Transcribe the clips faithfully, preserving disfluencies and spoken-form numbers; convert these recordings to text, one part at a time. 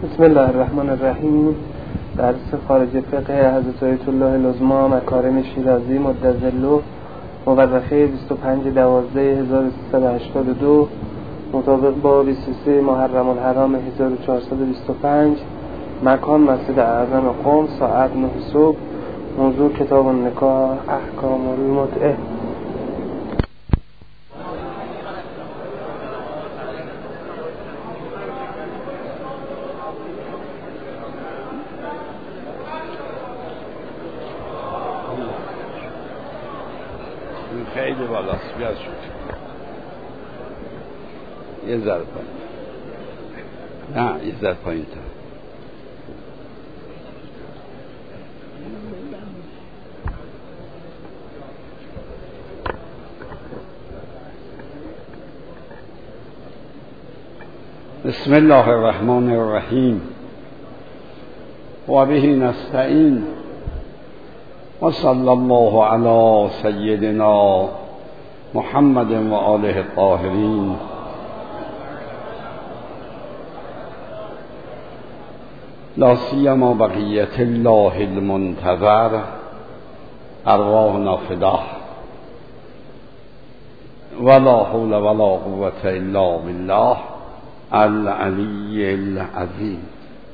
بسم الله الرحمن الرحیم. درس خارج فقه حضرت آیت الله العظما مکارم شیرازی مدظله مورخه بیست و پنج دوازده هزار و سیصد و هشتاد و دو مطابق با بیست و سه محرم الحرام هزار و چهارصد و بیست و پنج. مکان مسجد اعظم قم، ساعت نه صبح. موضوع کتاب النکاح، احکام المتعه. خیلی بالاست، بیاد شد یه ذره پایین، نه یه ذره پایین تا بسم الله الرحمن الرحیم و به نستعین و صلی الله علی سیدنا محمد و آله الطاهرین. لا سیما بقیت الله المنتظر، ارواحنا فداه، ولا حول ولا قوة الا بالله العلی العظیم.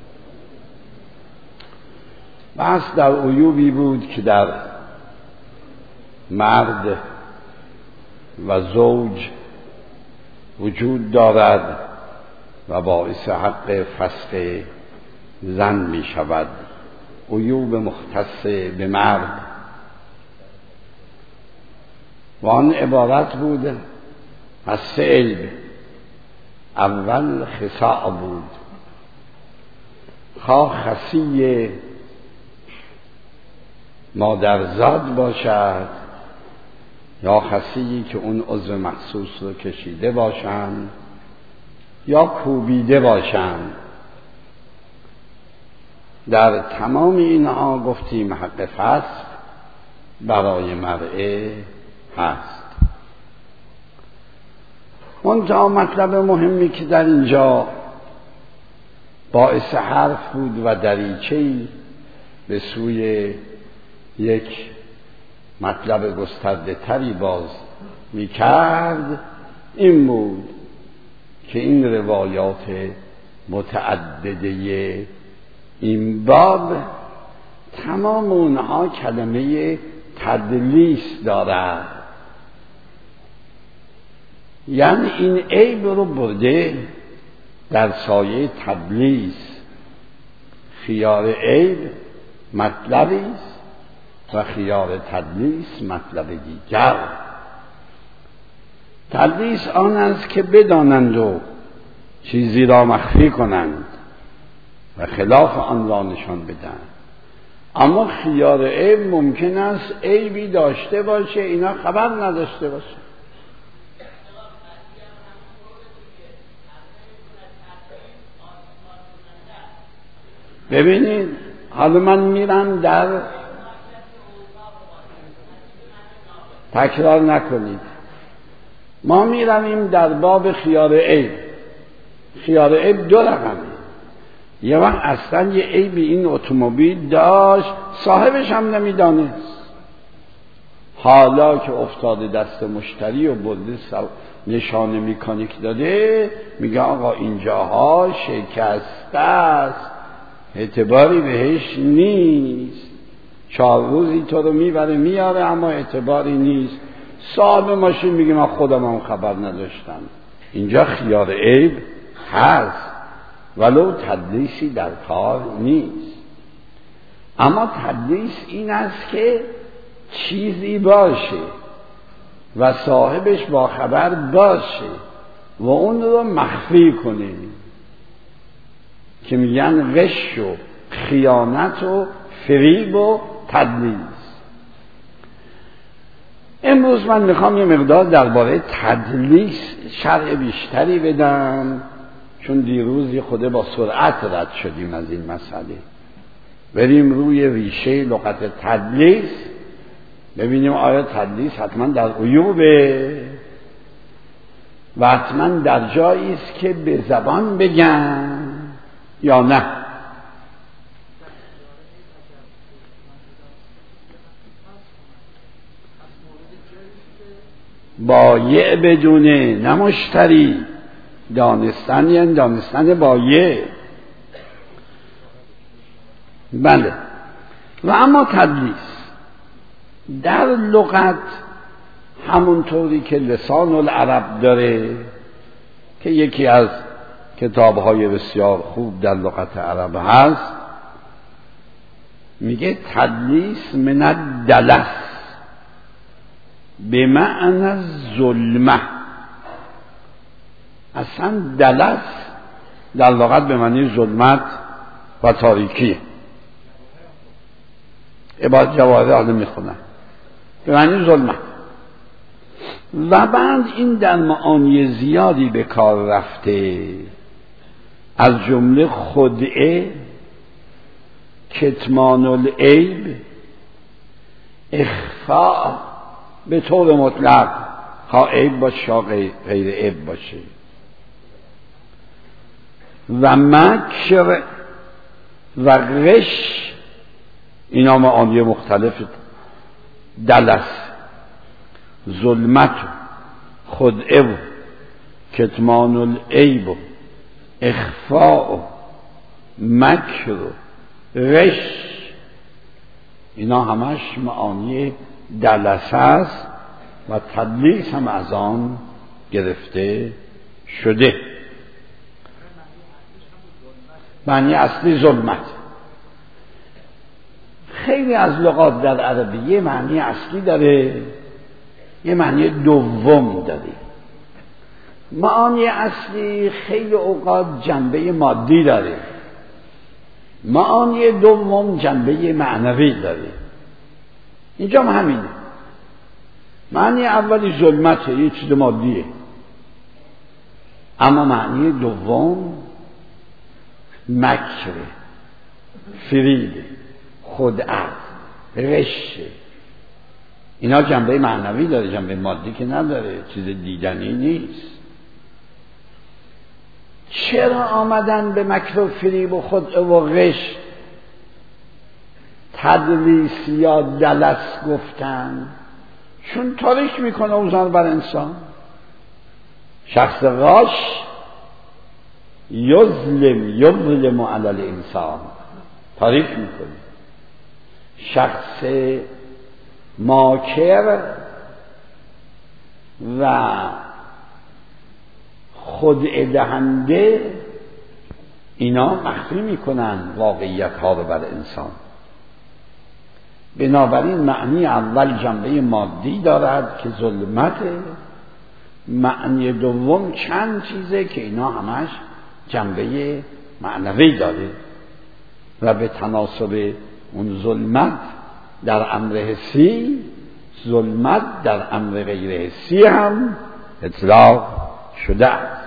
بحث در عیوبی بود که در مرد و زوج وجود دارد و باعث حق فسخ زن می شود. عیوب مختص به مرد و آن عبارت بود از سه عیب. اول خصاع بود، خواه خصی مادرزاد باشد یا خصی که اون عضو مخصوص رو کشیده باشند یا کوبیده باشند. در تمام اینها گفتیم حق فسخ برای مرئه هست. منتها مطلب مهمی که در اینجا باعث حرف بود و دریچه‌ای به سوی یک مطلب گسترده تری باز می کرد این بود که این روایات متعدده این باب تمام اونها کلمه تدلیس دارد، یعنی این عیب رو برده در سایه تدلیس. خیار عیب مطلبی است و خیار تدلیس مطلب دیگر. تدلیس آن است که بدانند و چیزی را مخفی کنند و خلاف آن را نشان بدن. اما خیار عیب ممکن است عیبی داشته باشه اینا خبر نداشته باشه. ببینید حالا من میرم در تکرار نکنید ما میرویم در باب خیار عیب. خیار عیب دو رقمه. یه وقت اصلا یه عیبی این اتومبیل داشت صاحبش هم نمیدانست، حالا که افتاده دست مشتری و برده نشانه مکانیک داده میگه آقا اینجاها شکسته است، اعتباری بهش نیست. چهار روزی تو رو میبره میاره اما اعتباری نیست. صاحب ماشین میگه من خودم هم خبر نداشتم. اینجا خیار عیب هست ولو تدلیسی در کار نیست. اما تدلیس این است که چیزی باشه و صاحبش با خبر باشه و اون رو مخفی کنه که میگن غش و خیانت و فریب و تدلیس. امروز من میخوام یه مقدار درباره تدلیس شرح بیشتری بدم، چون دیروز یه خود با سرعت رد شدیم از این مسئله. بریم روی ریشه لغت تدلیس ببینیم آیا تدلیس حتما در عیوبه و حتما در جایی است که به زبان بگن یا نه؟ بایع بدونه، نه مشتری. دانستن یعنی دانستن بایع. بله. و اما تدلیس در لغت همونطوری که لسان العرب داره که یکی از کتاب‌های بسیار خوب در لغت عرب هست، میگه تدلیس من الدلس به معنی ظلمه. اصلا دلس در لغت به معنی ظلمت و تاریکی. عبارت جواهر حالا میخونن به معنی ظلمت. و بعد این در معانی زیادی به کار رفته، از جمله خدعه، کتمان العیب، اخفاء به طور مطلق، ها عیب باشه یا غیر عیب باشه، و مکر و غش. اینا معانی مختلف دلس، ظلمت، خدعه و کتمان العیب و اخفاء و مکر و غش، اینا همش معانی دلس است و تدلیس هم از آن گرفته شده. معنی اصلی ظلمت. خیلی از لغات در عربیه معنی اصلی داره، یه معنی دوم داره. معانی اصلی خیلی اوقات جنبه مادی داره، معانی دوم جنبه معنوی داره. اینجا هم همینه. معنی اولی ظلمته، یه چیز مادیه، اما معنی دوم مکره، فریده، خدعه، غشه. اینا جنبه معنوی داره، جنبه مادی که نداره، چیز دیدنی نیست. چرا آمدن به مکر و فریب و خدعه و غش تدلیس یا دلس گفتن؟ چون تاریک میکنه اوزان بر انسان. شخص غاش یظلم یظلم علی الانسان، تاریک میکنه. شخص ماکر و خدعه دهنده، اینا مخفی میکنن واقعیت ها رو بر انسان. بنابراین معنی اول جنبه مادی دارد که ظلمته، معنی دوم چند چیزه که اینا همش جنبه معنوی داره و به تناسب اون ظلمت در امر حسی، ظلمت در امر غیر حسی هم اطلاق شده است.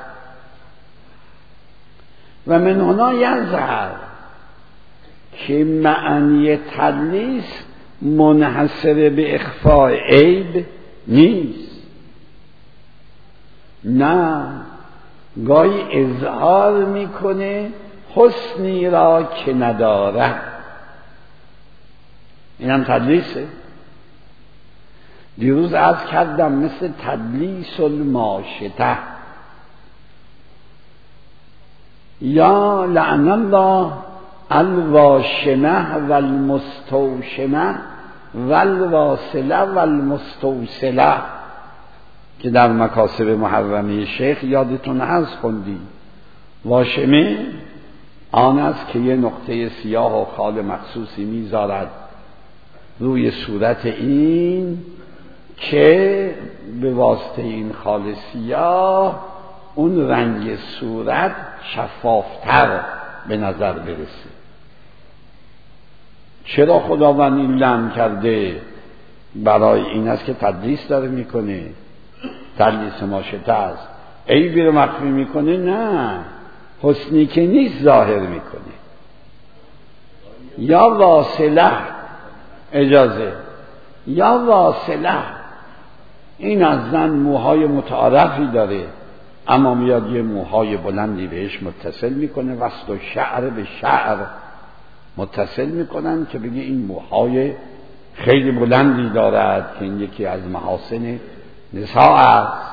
و من هنا یظهر که معنی تدلیس منحصر به اخفاء عیب نیست، نه، گاهی اظهار میکنه حسنی را که نداره. این هم تدلیسه. دیروز عرض کردم مثل تدلیس الماشطه یا لعن الله الواشمه و المستوشمه و الواصله و المستوصله که در مکاسب محرمه شیخ یادتون هست خوندی. واشمه آن است که یه نقطه سیاه و خال مخصوصی میذارد روی صورت این که به واسطه این خال سیاه اون رنگ صورت شفافتر به نظر برسه. چرا خداوند این لعن کرده؟ برای این است که تدلیس داره میکنه، تدلیس ماشطه است. عیبی رو مخفی میکنه؟ نه، حسنی که نیست ظاهر میکنه. یا واصله، اجازه، یا واصله، این از زن موهای متعارفی داره، اما میاد یه موهای بلندی بهش متصل میکنه، وسط و شعر به شعر متصل میکنن که بگه این موهای خیلی بلندی دارد که این یکی از محاسن نساء است.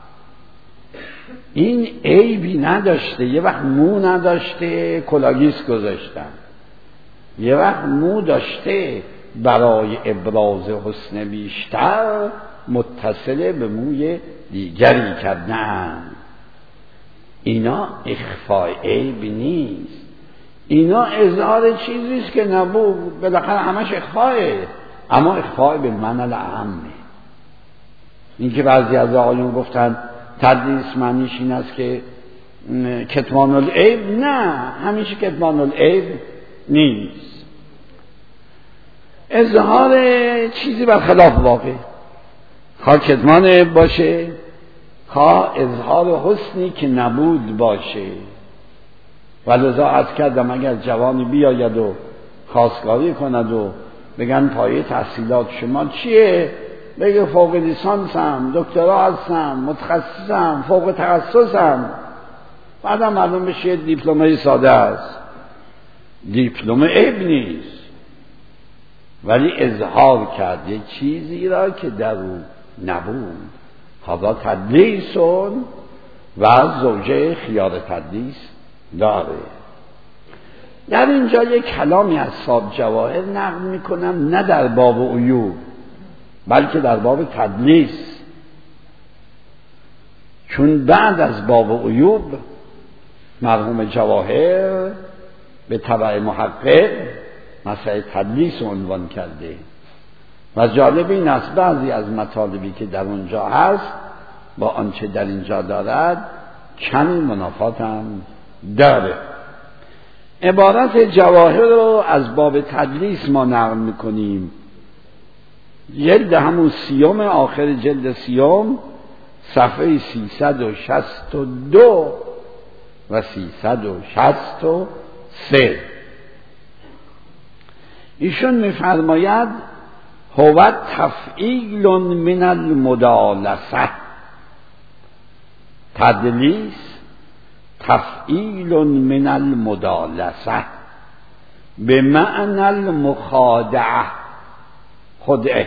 این عیبی نداشته، یه وقت مو نداشته کلاگیس گذاشتن، یه وقت مو داشته برای ابراز حسن بیشتر متصل به موی دیگری کردن. اینا اخفای عیب نیست، اینا اظهار چیزیست که نبود، بالاخره همش اخفایه، اما اخفای به معنی العامه. این که بعضی از آقایون گفتن تدلیس معنیش این است که کتمان العیب، نه، همیشه کتمان العیب نیست. اظهار چیزی برخلاف واقع، خواه کتمان عیب باشه، خواه اظهار حسنی که نبود باشه. ولذا عرض کردم اگر جوانی بیاید و خواستگاری کند و بگن پایه تحصیلات شما چیه؟ بگه فوق لیسانسم، دکترا هستم، متخصصم، فوق تخصصم. بعدم معلوم بشه دیپلمای ساده است. دیپلم عیب نیست، ولی اظهار کرد یک چیزی را که در او نبود. هذا تدلیسون و زوجه خیار تدلیس داره. در اینجا یک کلامی از صاحب جواهر نقل میکنم، نه در باب عیوب بلکه در باب تدلیس، چون بعد از باب عیوب مرحوم جواهر به تبع محقق مسئله تدلیس عنوان کرده و جالب این است بعضی از مطالبی که در اونجا هست با آنچه در اینجا دارد کمی منافات هم داره. عبارت جواهر رو از باب تدلیس ما نقل میکنیم، جلد همون سیوم، آخر جلد سیوم، صفحه سیصد و شصت و دو و سیصد و شصت و سه. ایشون میفرماید هو تفعیل من المدالسه، تدلیس تفعیل من المدالسه به معنی المخادعه، خدعه،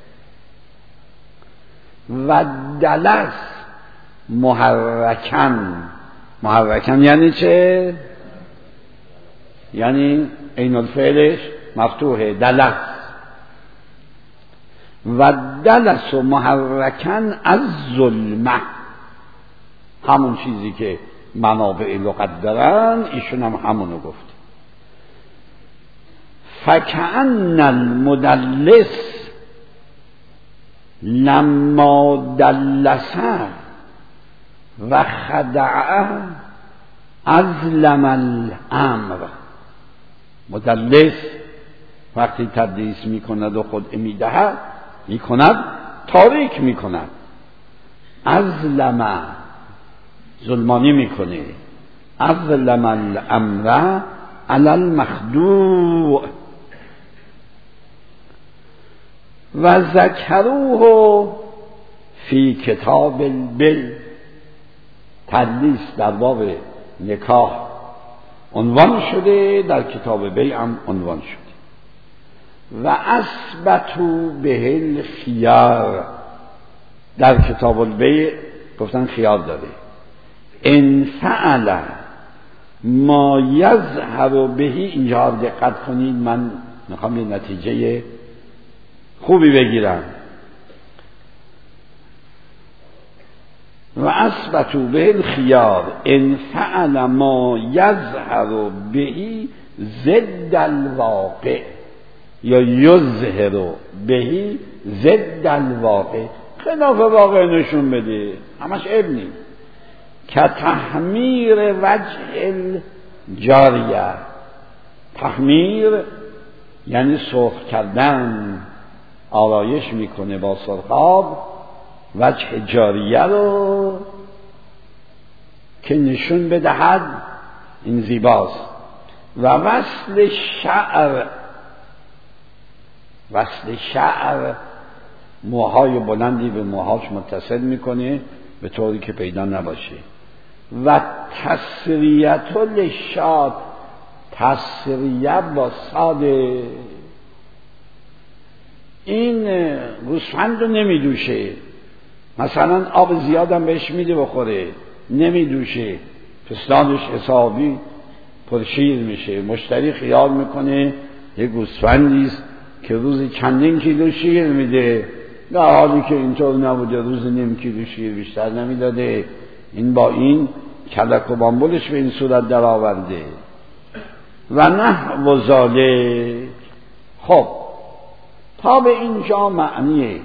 و دلس محرکن. محرکن یعنی چه؟ یعنی عین الفعلش مفتوحه، دلس. و دلس و محرکن از ظلمه، همون چیزی که منابع لغت دارن ایشون هم همونو گفت. فکأن المدلس لما دلسه و خدعه ازلم الامر. مدلس وقتی تدلیس میکند و خود میدهد میکند تاریک میکند، ازلم ظلمانی میکنه، ازلم الامر علی المخدوع. و ذکروه فی کتاب البیع، تدلیس در باب نکاح عنوان شده، در کتاب بیع هم عنوان شده. و اثبتوا به الخیار، در کتاب البیع گفتن خیار داره. ان فعل ما یظهر به، اینجا دقت کنید، من میخوام یه نتیجه خوبی بگیرم. و اثبتوا به الخیار ان فعل ما یظهر به ضد الواقع، یا یظهر به ضد الواقع، خلاف واقع نشون بده، همش عیب نیست. که تحمیر وجه الجاریه، تحمیر یعنی سرخ کردن، آرایش میکنه با سرخاب وجه جاریه رو که نشون بدهد این زیباست. و وصل شعر، وصل شعر موهای بلندی به موهاش متصل میکنه، به طوری که پیدا نباشه. و تسریت للشات، تسریه با ساده، این گوسفند رو نمیدوشه، مثلا آب زیادم بهش میده بخوره، نمیدوشه، پستانش حسابی پرشیر میشه. مشتری خیال میکنه یه گوسفندیست که روزی چندین کیلو شیر میده، در حالی که اینطور نبوده، روز نیم کیلو شیر بیشتر نمیداده. این با این کلک و بامبولش به این صورت در آورده. و نه و ذالک. خب تا به اینجا معنی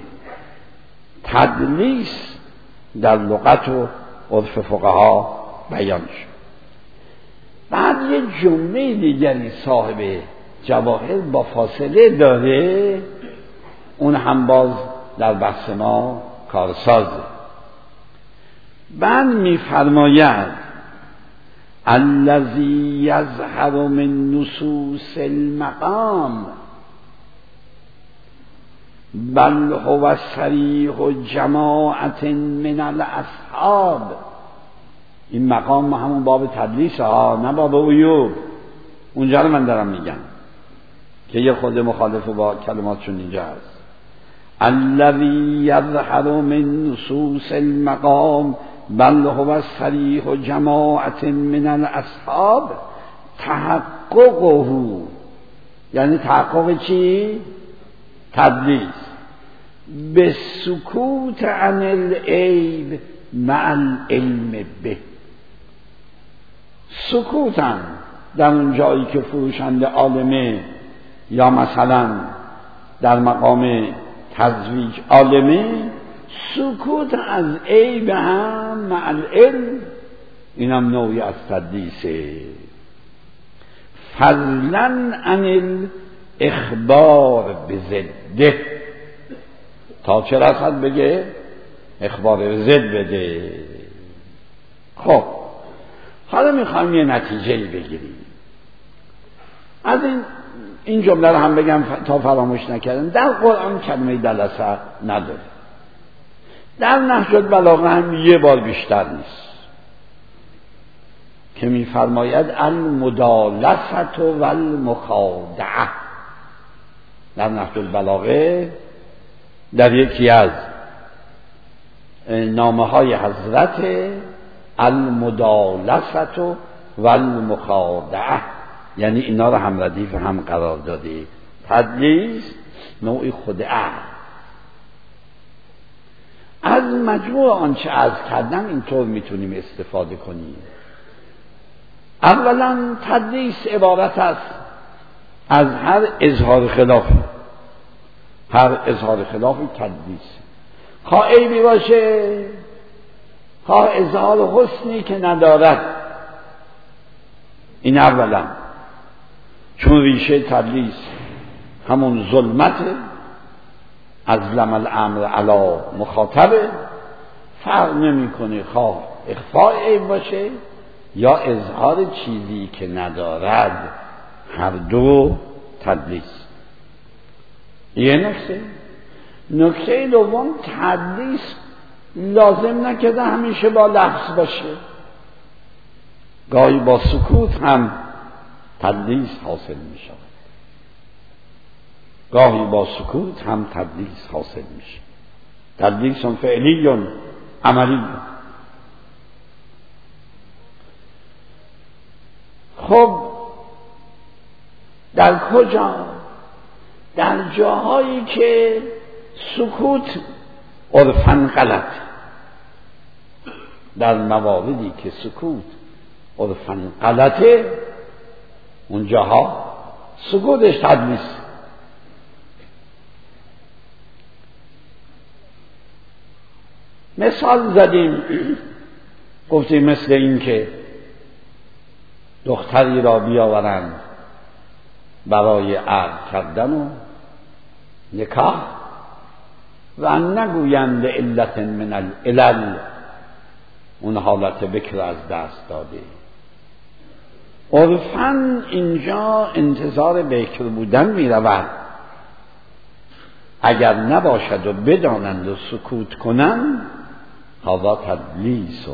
تدلیس در لغت و عرف فقها بیان شد. بعد یه جمله دیگری صاحب جواهر با فاصله داره، اون هم باز در بحث ما کارسازه. بعد می‌فرماید الذی یظهر من نصوص المقام بل هو صریح جماعت من الاصحاب. این مقام همون باب تدلیس ها، نه باب عیوب. اونجا رو من دارم میگم که یه خود مخالف با کلماتشون اینجا هست. الذی یظهر من نصوص المقام بل هو صریح جماعت من الاصحاب تحققه، یعنی تحقق چی؟ تدلیس. به سکوت عن العیب مع العلم به. سکوتن در اون جایی که فروشنده عالمه یا مثلا در مقام تزویج عالمه، سکوت از عیب هم مع العلم، اینم نوعی از تدلیسه. فضلا عن الاخبار بضده، تا چه رسد بگه اخبار به ضد بده. خب حالا میخوایم یه نتیجه بگیریم از این این جمله رو هم بگم تا فراموش نکردم. در قرآن کلمه دلسه نداره، در نهج البلاغه هم یه بار بیشتر نیست که میفرماید المدالسة و المخادعه. در نهج البلاغه در یکی از نامه های حضرت المدالسة و المخادعه، یعنی اینا رو هم ردیف هم قرار داده. تدلیس نوعی خدعه. از مجموع آنچه عرض کردم اینطور میتونیم استفاده کنیم. اولا تدلیس عبارت است از هر اظهار خلافی. هر اظهار خلافی تدلیس، خواه عیبی باشه، خواه اظهار حسنی که ندارد. این اولا، چون ریشه تدلیس همون ظلمته، از لم الامر علی مخاطبه، فرق نمی کنه خواه اخفاء عیب باشه یا اظهار چیزی که ندارد، هر دو تدلیس. یه نکته. نکته دوم، تدلیس لازم نکرده همیشه با لفظ باشه، گاهی با سکوت هم تدلیس حاصل می شود، گاهی با سکوت هم تدلیس حاصل می شود. تدلیس فعلی عملی. خب در کجا؟ در جاهایی که سکوت عرفاً غلط، در مواردی که سکوت عرفاً غلطه، اون جاها سکوتش تدلیس. مثال زدیم، گفتیم مثل این که دختری را بیاورند برای عقد کردن و نکاح و نگویند علت من العلل، اون حالت بکر از دست داده. عرفاً اینجا انتظار بکر بودن می رود. اگر نباشد و بدانند و سکوت کنند، هذا تدلیس.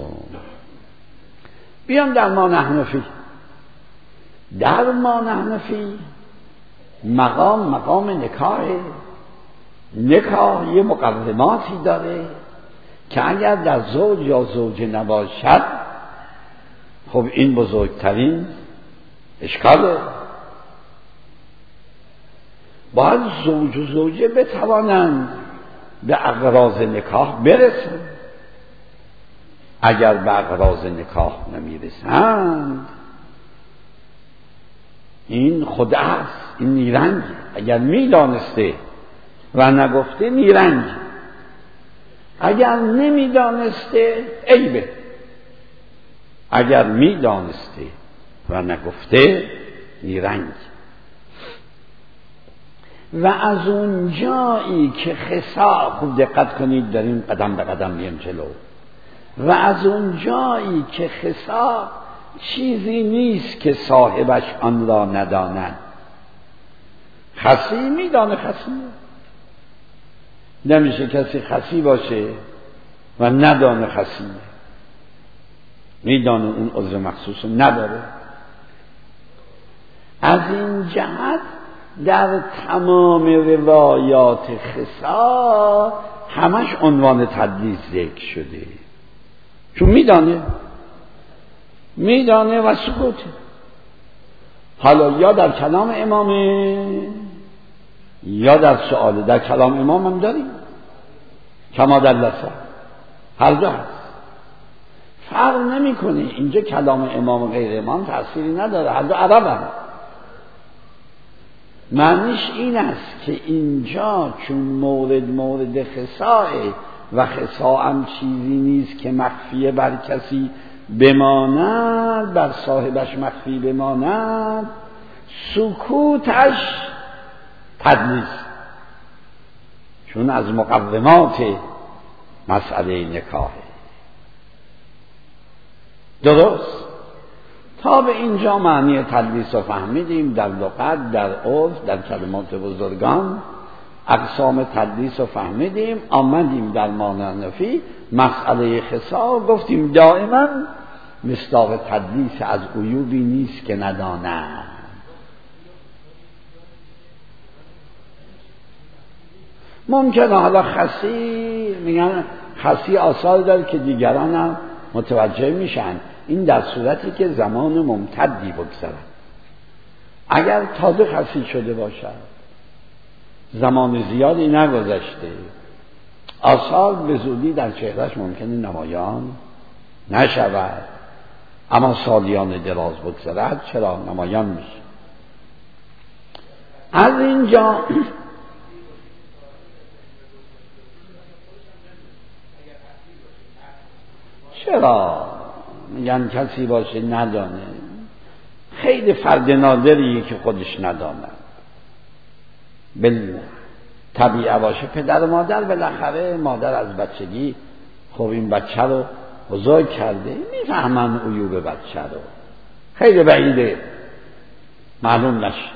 بیام در ما نحنفی. در ما نحنفی مقام مقام نکاحه. نکاح یه مقدماتی داره که اگر در زوج یا زوجه نباشد خب این بزرگترین اشکاله. باید زوج و زوجه بتوانند به اغراض نکاح برسند. اگر به اغراض نکاح نمیرسند این خود است، این نیرنگ. اگر میدانسته و نگفته نیرنگ، اگر نمیدانسته عیبه، اگر میدانسته و نگفته نیرنگ. و از اون جایی که خصا، خوب دقت کنید داریم قدم به قدم میام جلو، و از اون جایی که خصا چیزی نیست که صاحبش آن را نداند. خصی میدانه خصی، نمیشه کسی خصی باشه و ندانه خصی، میدانه اون عذر مخصوص نداره. از این جهت در تمام روایات خصا همش عنوان تدلیس ذکر شده، چون میدانه میدانه و سکوته. حالا یا در کلام امامه یا در سؤاله. در کلام امام هم داریم کما دلسه، هر دو هست، فرق نمی کنه. اینجا کلام امام و غیر امام تأثیری نداره، هر دو عرب هم. معنیش این است که اینجا چون مورد مورد خصاء و خصاء هم چیزی نیست که مخفیه بر کسی بماند، بر صاحبش مخفی بماند، سکوتش تدلیس، چون از مقدمات مسئله نکاح. درست؟ تا به اینجا معنی تدلیس رو فهمیدیم. در لغت، در عرف، در کلمات بزرگان اقسام تدلیس رو فهمیدیم. آمدیم در مانعنفی مسئله خصا، گفتیم دائما مصداق تدلیس از عیوبی نیست که ندانند. ممکنه حالا خصی، میگن خصی آثار داره که دیگران هم متوجه میشن. این در صورتی که زمان ممتدی بگذرد. اگر تازه خصی شده باشد، زمان زیادی نگذشته، آثار به زودی در چهرهش ممکنه نمایان نشود، اما سالیان دراز بگذرد چرا نمایان میشه. از اینجا چرا میگن کسی باشه ندانه؟ خیلی فرد نادریه که خودش نداند. بل طبیعه باشه پدر و مادر، بالاخره مادر از بچگی خب این بچه رو بزرگ کرده، میفهمن عیوب بچه رو. خیلی بعیده معلوم نشه.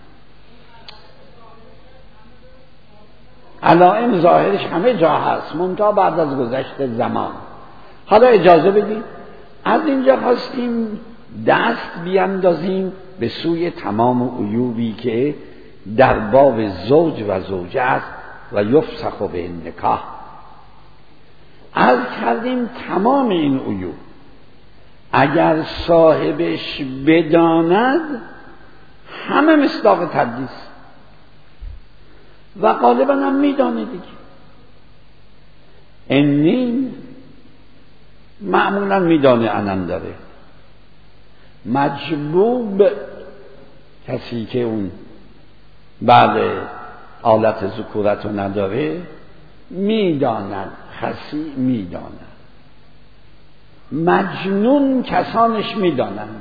علائم ظاهرش همه جا هست، منتها بعد از گذشت زمان. حالا اجازه بدید از اینجا خواستیم دست بیاندازیم به سوی تمام عیوبی که در باب زوج و زوجه است و یفسخ به نکاح. از کردیم تمام این عیوب اگر صاحبش بداند همه مصداق تدلیس، و غالبا هم میدانه دیگه. اینین معمولا میدانه انم داره. مجبوب کسی که اون بعد آلت ذکورت رو نداره میداند، خسی میداند. مجنون کسانش میدانند.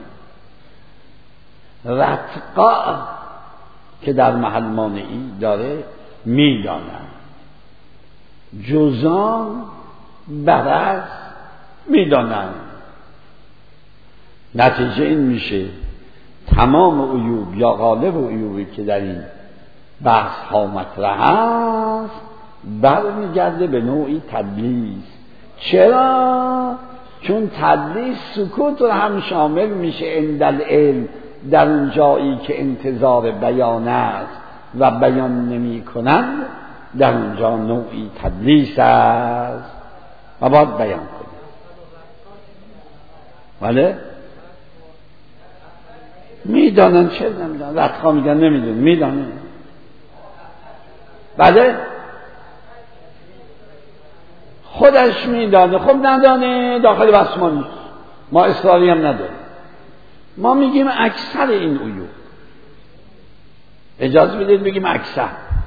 رتقا که در محل مانعی داره میدانند. جزام برز میدانند. نتیجه این میشه تمام عیوب یا غالب عیوبی که در این بحث ها مطرح است برمیگرده به نوعی تدلیس چرا؟ چون تدلیس سکوت رو هم شامل میشه عند علم، در اون جایی که انتظار بیان است و بیان نمی کنند در اونجا نوعی تدلیس است و باید بیان کنند. ولی میدانن چه نمیدانن، ردخواه میگن نمیدونن، میدانن. بله خودش میدانه، خب ندانه داخل بحث ما نیست، ما اصراری هم نداریم. ما میگیم اکثر این عیوب، اجازه بدید بگیم اکثر.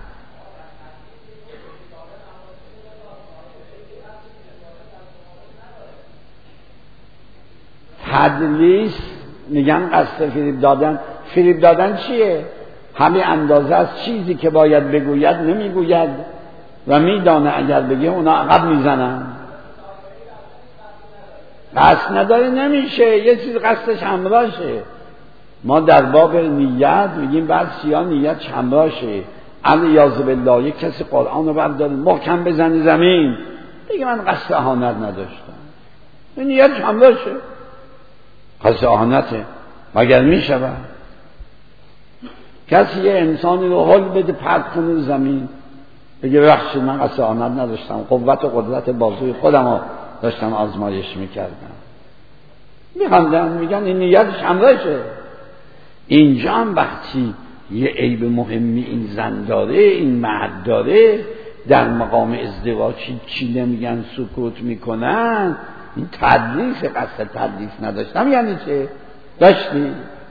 تدلیس میگن قصد فریب دادن. فریب دادن چیه؟ همه اندازه از چیزی که باید بگوید نمیگوید و میدانه اگر بگه اونا عقب میزنن. قصد نداره نمیشه، یه چیز قصدش همراشه. ما در باب نیت میگیم بعضیا نیت همراشه. الیاذ بالله یک کسی قرآن رو برداره محکم بزنه زمین بگه من قصد اهانت نداشتم، این نیت همراشه، قصد اهانته مگر میشه؟ کسی یه انسانی رو حل بده پرت کنه زمین بگه ببخشید من قصد اهانت نداشتم، قوت و قدرت بازوی خودم رو داشتم آزمایش میکردم، میخندن میگن این نیتش همراشه. اینجا هم وقتی یه عیب مهمی این زن داره، این مرد داره، در مقام ازدواج چی نمیگن سکوت میکنن، این تدلیس، قصد تدلیس نداشتم یعنی چه؟ داشتی؟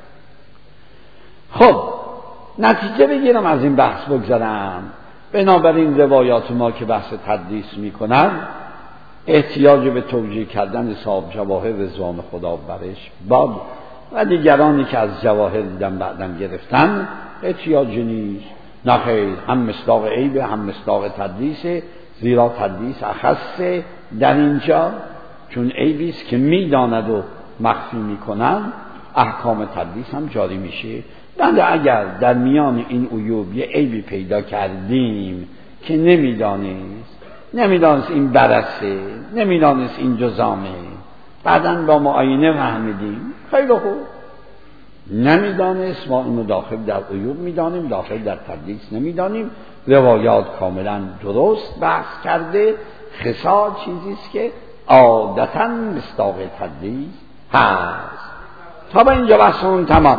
خب نتیجه بگیرم از این بحث بگذارم. بنابراین روایات ما که بحث تدلیس میکنن احتیاج به توجیه کردن صاحب جواهر رضوان خدا برش باب و دیگرانی که از جواهر دیدن بعدم گرفتن احتیاج نیست. نخیر، هم مصداق عیبه هم مصداق تدلیسه، زیرا تدلیس اخصه در اینجا، چون عیبیست که میداند و مخفی میکنن احکام تدلیس هم جاری میشه. بنده اگر در میان این عیوب یه عیبی پیدا کردیم که نمیدانست نمیدانست این برسه، نمیدانست این جزامه، بعداً با معاینه فهمیدیم، خیلی خوب. نمیدانست، ما اونو داخل در عیوب میدانیم، داخل در تدلیس نمیدانیم. روایات کاملا درست بحث کرده. خصال چیزیست که عادتاً مصداق تدلیس هست. تا به اینجا بحثمون تمام.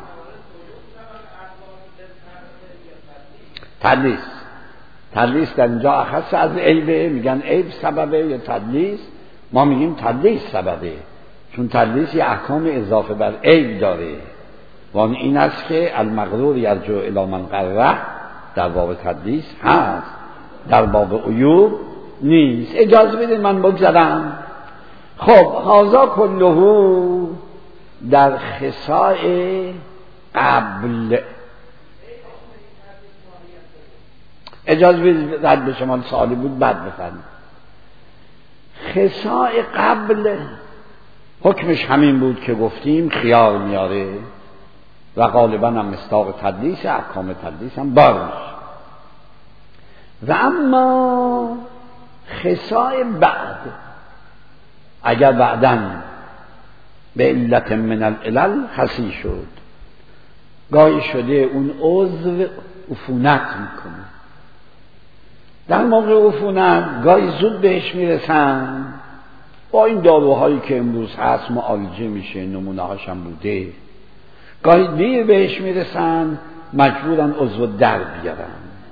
تدلیس تدلیس در اینجا اخص از عیبه، میگن عیب سببه یا تدلیس، ما میگیم تدلیس سببه، چون تدلیس یه احکام اضافه بر عیب داره. وان این است که المغرور یرجع الی من غره در باب تدلیس هست، در باب عیوب نیست. اجازه بدید من بگذارم. خب هذا کله در خصاء قبل. اجازه بدید رد به شما سوالی بود بعد بفرمایید. خصاء قبل حکمش همین بود که گفتیم خیار میاره و غالبا هم مصداق تدلیس، احکام تدلیس هم بارش. و اما خصاء بعد، اگر بعدن به علت من العلل خصی شد، گاهی شده اون عضو عفونت میکنه، در موقع عفونت گاهی زود بهش میرسن، با این داروهایی که امروز هست معالجه میشه، نمونه هاشم بوده، گاهی دیر بهش میرسن مجبورن عضو در بیارن،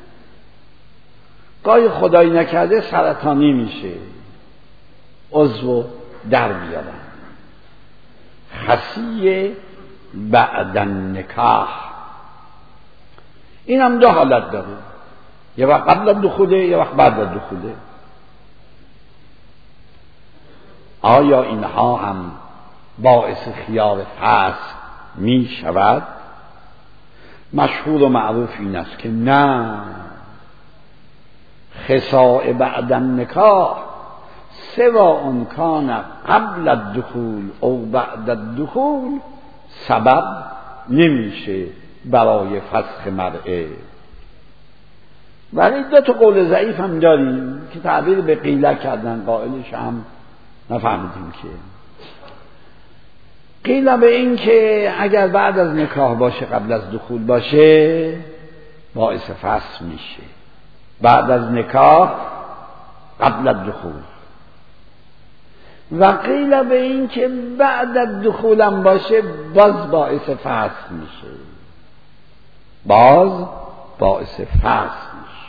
گاهی خدایی نکرده سرطانی میشه عضو در بیارن. خصیه بعد النکاح این هم دو حالت داره، یه وقت قبل دخوله یه وقت بعد دخوله. آیا اینها هم باعث خیار فسخ می شود؟ مشهور و معروف این است که نه، خصاء بعد النکاح سواء کان قبل الدخول او بعد الدخول سبب نمیشه برای فسخ مرعه. ولی دو تا قول ضعیف هم داریم که تعبیر به قیله کردن، قائلش هم نفهمیدیم که قیله به این که اگر بعد از نکاح باشه قبل از دخول باشه باعث فسخ میشه، بعد از نکاح قبل از دخول. و قیل به این که بعد از دخولم باشه باز باعث فسخ میشه، باز باعث فسخ میشه.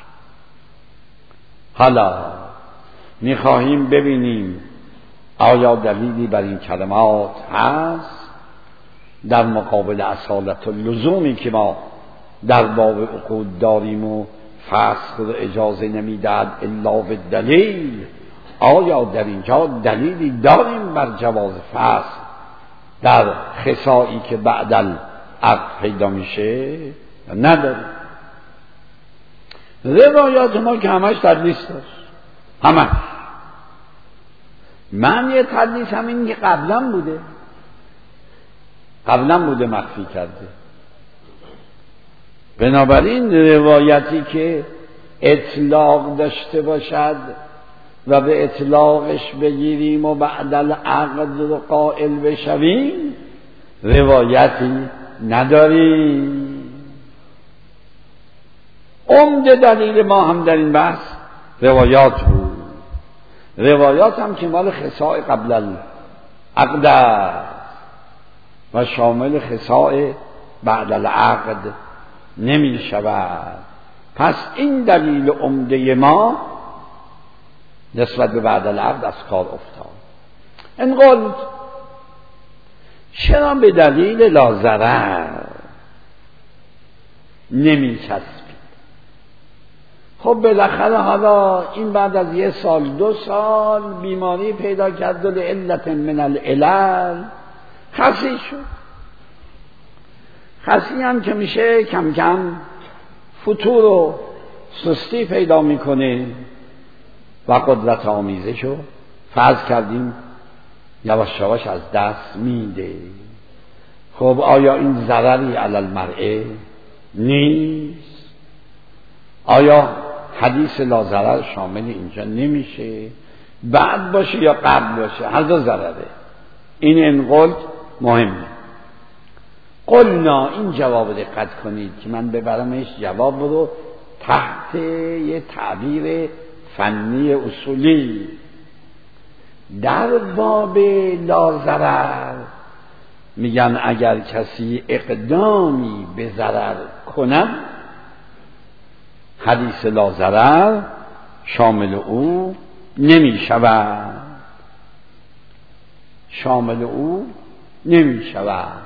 حالا میخواهیم ببینیم آیا دلیلی بر این کلمات هست در مقابل اصالت و لزومی که ما در باب عقود داریم و فسخ رو اجازه نمیدهد الا بالدلیل؟ آیا در اینجا دلیلی داریم بر جواز فسخ در خصائی که بعد العقد پیدا میشه؟ نداریم. روایات ما که همش تدلیس داشت، همش معنی تدلیس هم این که قبلا بوده قبلا بوده مخفی کرده. بنابراین روایتی که اطلاق داشته باشد و به اطلاقش بگیریم و بعد العقد رو قائل بشویم روایتی نداریم. عمده دلیل ما هم در این بحث روایات بود. روایات هم که مال خصاء قبل العقد و شامل خصاء بعد العقد نمی شود. پس این دلیل عمده ما نسبت به بعد العقد از کار افتاد. این قلت چرا به دلیل لا ضرر نمی چسبید؟ خب بالاخره حالا این بعد از یه سال دو سال بیماری پیدا کرد و لعلت من العلل خسی شد. خسی هم که میشه کم کم فتور و سستی پیدا میکنه و قدرت آمیزشو فرض کردیم یواش یواش از دست میده. خب آیا این ضرری علی المرء نیست؟ آیا حدیث لا ضرر شامل اینجا نمیشه؟ بعد باشه یا قبل باشه هر دو ضرره. این انقلت مهمه. قلنا این جواب دقت کنید که من ببرمش جواب رو تحت یه تعبیر فنی اصولی. در باب لا ضرر میگن اگر کسی اقدامی به ضرر کند حدیث لا ضرر شامل او نمی شود، شامل او نمی شود.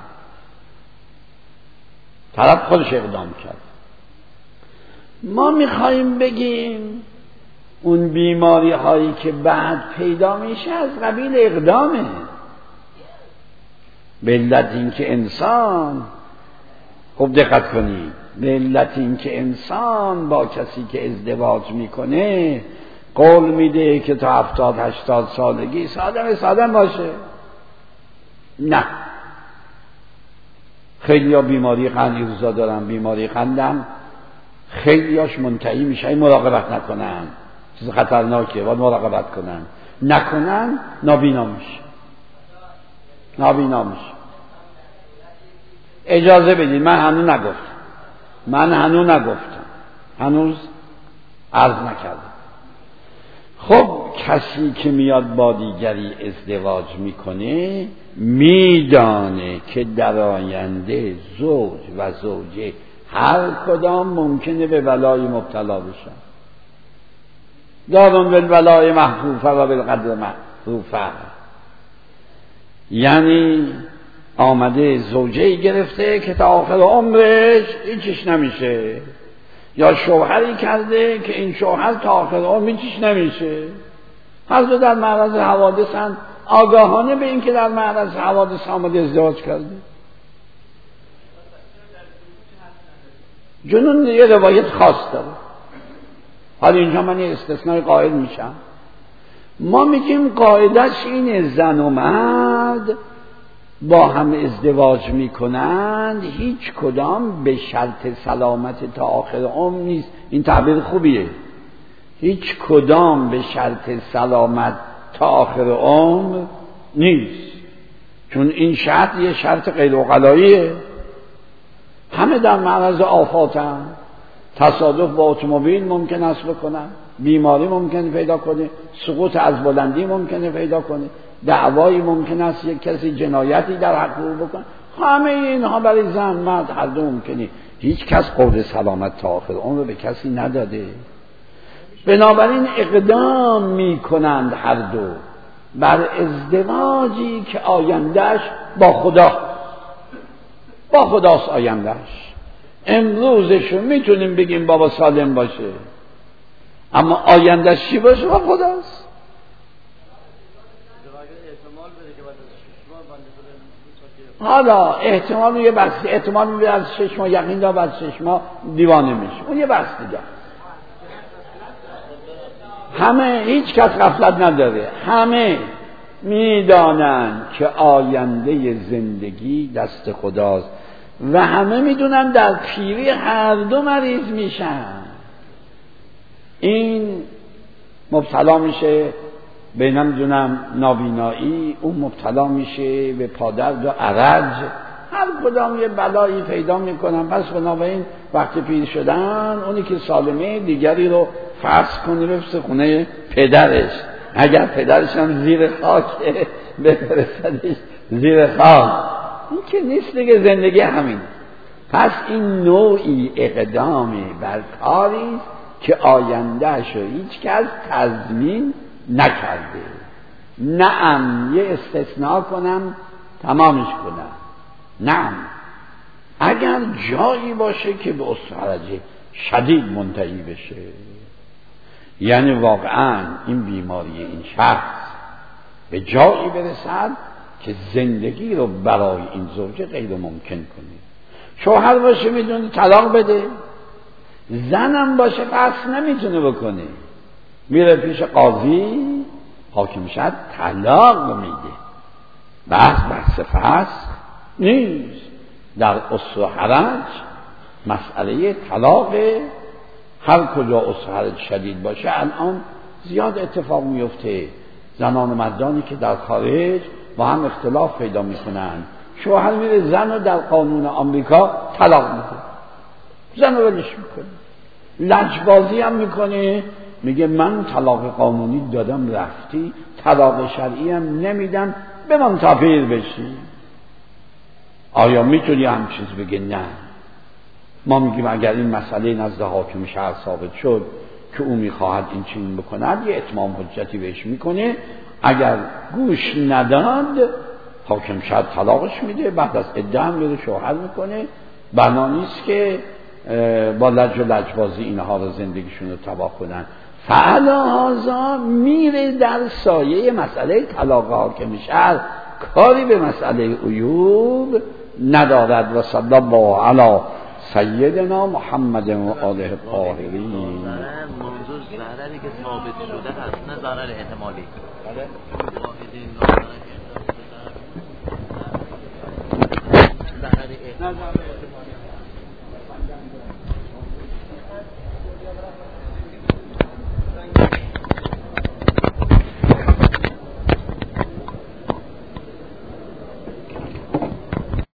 طرف خودش اقدام کرد. ما میخواییم بگیم اون بیماری هایی که بعد پیدا میشه از قبیل اقدامه. به علت این که انسان، خب دقت کنید، به علت این که انسان با کسی که ازدواج میکنه قول میده که تا هفتاد هشتاد سالگی سالم سالم باشه. نه، خیلی ها بیماری قند روزا دارن، بیماری قندم خیلی هاش منتهی میشه این مراقبت نکنن، چیز خطرناکه، باید مراقبت کنن. نکنن نابینا میشه، نابینا میشه. اجازه بدید من هنوز نگفتم من هنوز نگفتم هنوز عرض نکردم. خب کسی که میاد با دیگری ازدواج میکنه میدانه که در آینده زوج و زوجه هر کدام ممکنه به بلای مبتلا بشن. دارون بالبلای محفوفه و بالقدر محفوفه. یعنی آمده زوجه‌ای گرفته که تا آخر عمرش هیچیش نمیشه، یا شوهری کرده که این شوهر تا آخر عمر هیچیش نمیشه. هر دو در معرض حوادثن، آگاهانه به این که در معرض حوادث آمده ازدواج کرده. جنون یه روایت خاص داره. حالا اینجا من یه استثنای قائل میشم. ما میگیم قاعدش اینه زن و مرد با هم ازدواج میکنند هیچ کدام به شرط سلامت تا آخر عمر نیست. این تعبیر خوبیه. هیچ کدام به شرط سلامت تا آخر عمر نیست، چون این شرط یه شرط غیر عقلاییه. همه در معرض آفاتن. تصادف با اتومبیل ممکن است بکنن، بیماری ممکنه پیدا کنه، سقوط از بلندی ممکنه پیدا کنه، دعوایی ممکن است یک کسی جنایتی در حق او بکنه. همه اینها برای زن مرد هر دو ممکنه. هیچ کس قول سلامت تا آخر عمر به کسی نداده. بنابراین اقدام می کنند هر دو بر ازدواجی که آیندهش با خدا با خداست. آیندهش امروزشو میتونیم بگیم بابا سالم باشه، اما آیندهش چی باشه با خداست. حالا احتمال یه بحثی، احتمال میبینه از شش ماه یقین دار بعد شش ماه دیوانه میشه، اون یه بحث دیگه. همه هیچ کس غفلت نداره، همه میدانن که آینده زندگی دست خداست و همه میدونن در پیری هر دو مریض میشن. این مبتلا میشه به نمیدونم نابینایی، اون مبتلا میشه به پادرد و عرج، هر کدام یه بلایی پیدا میکنن. پس بنابراین وقتی پیر شدن اونی که سالمه دیگری رو فرض کنه بفرسته خونه پدرش، اگر پدرش هم زیر خاکه بفرستدش زیر خاک. این که نیست دیگه، زندگی همین. پس این نوعی اقدامی بر کاری که آیندهش رو هیچ کس تضمین نکرده. نعم یه استثناء کنم تمامش کنم. نعم اگر جایی باشه که به اسفرج شدید منتهی بشه، یعنی واقعا این بیماری این شخص به جایی برسد که زندگی رو برای این زوجه غیر ممکن کنه. شوهر باشه میدونه طلاق بده، زنم باشه پس نمیتونه بکنه، میره پیش قاضی، حاکم شد طلاق میده. بحث بحث فسخ نیست. در اصل و حرج مسئله طلاق، هر کجا اصل و حرج شدید باشه الان زیاد اتفاق میفته. زنان و مردانی که در خارج با هم اختلاف پیدا میکنن، شوهر میره زن رو در قانون آمریکا طلاق میده، زن رو ولش میکنه، لجبازی هم میکنه، میگه من طلاق قانونی دادم رفتی، طلاق شرعی هم نمیدم، بمان تا پیر بشی. آیا میتونی هم چیز بگه؟ نه. ما میگیم اگر این مسئله نزد حاکم شهر ثابت شد که او میخواهد این چنین بکند، یه اتمام حجتی بهش میکنه. اگر گوش نداد حاکم شهر طلاقش میده، بعد از عده هم میره شوهر میکنه. بنا نیست که با لج و لجبازی اینها رو زندگیشون رو تباه کنن. فعلا هازا میره در سایه مسئله طلاق حاکم شهر، کاری به مسئله عیوب ندارد. و صلی الله علی سیدنا محمد و آله الطاهرین. موضوع ضرری که ثابت شده هست، نه ضرر احتمالی. ضرر احتمالی